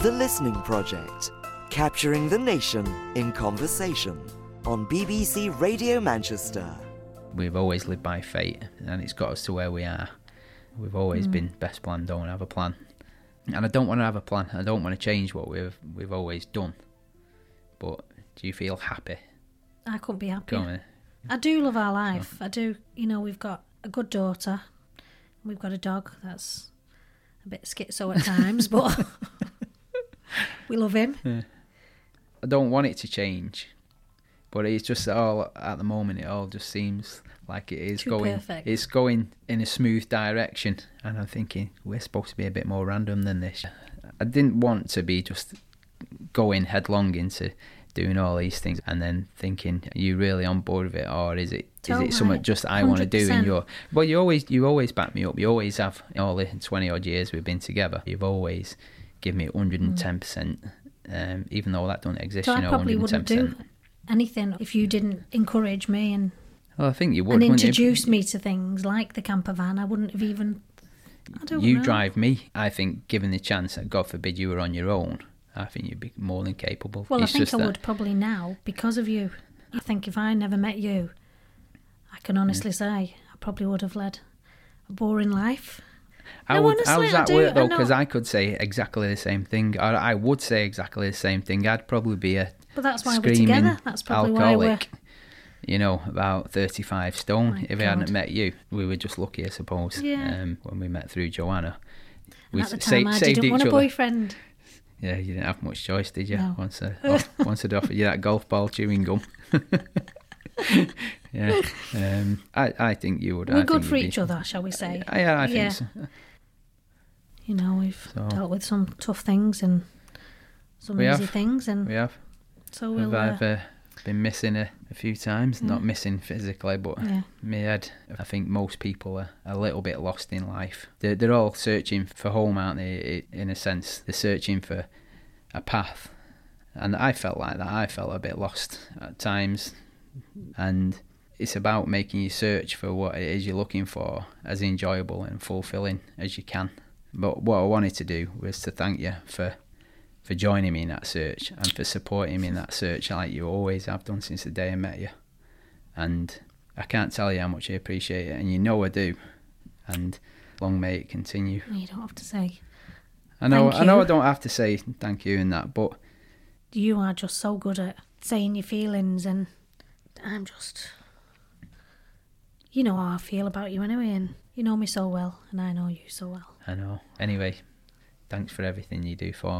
The Listening Project, capturing the nation in conversation on BBC Radio Manchester. We've always lived by fate, and it's got us to where we are. We've always been best plan, don't have a plan. And I don't want to have a plan. I don't want to change what we've always done. But do you feel happy? I couldn't be happier. I do love our life. I do. You know, we've got a good daughter. We've got a dog that's a bit schizo at times, but we love him. Yeah. I don't want it to change, but it's just all at the moment. It all just seems like it is going. Perfect. It's going in a smooth direction, and I'm thinking we're supposed to be a bit more random than this. I didn't want to be just going headlong into doing all these things and then thinking, are you really on board with it, or is it something just I want to do in your... Well, you always back me up. You always have. All the 20 odd years we've been together, you've always given me 110%, even though that don't exist. So I probably 110%. wouldn't do anything if you didn't encourage me and well, I think you would, and wouldn't introduce me to things like the camper van. I wouldn't have even... I don't know. You drive me. I think given the chance, God forbid you were on your own, I think you'd be more than capable. Well, I think I would probably now because of you. I think if I never met you, I can honestly say I probably would have led a boring life. How does that work though? Because I could say exactly the same thing. I would say exactly the same thing. I'd probably be a but that's why screaming we're together. That's probably alcoholic. Why You know, about 35 stone. My If I God. hadn't met you, we were just lucky, I suppose. Yeah. When we met through Joanna, we at the time I saved didn't each want a other. boyfriend. Yeah, you didn't have much choice, did you? No. Once I'd offered you that golf ball chewing gum. Yeah, I think you would. We're good for each other, shall we say? Yeah, I think so. You know, we've dealt with some tough things and some easy things, and we have. so we'll. I've been missing a few times, not missing physically, but my head. I think most people are a little bit lost in life. They're all searching for home, aren't they? In a sense, they're searching for a path, and I felt like that. I felt a bit lost at times, and it's about making you search for what it is you're looking for as enjoyable and fulfilling as you can. But what I wanted to do was to thank you for joining me in that search and for supporting me in that search like you always have done since the day I met you. And I can't tell you how much I appreciate it, and you know I do. And long may it continue. You don't have to say. I know Thank you. I don't have to say thank you in that, but You are just so good at saying your feelings, and I'm just... You know how I feel about you anyway, and you know me so well, and I know you so well. I know. Anyway, thanks for everything you do for me.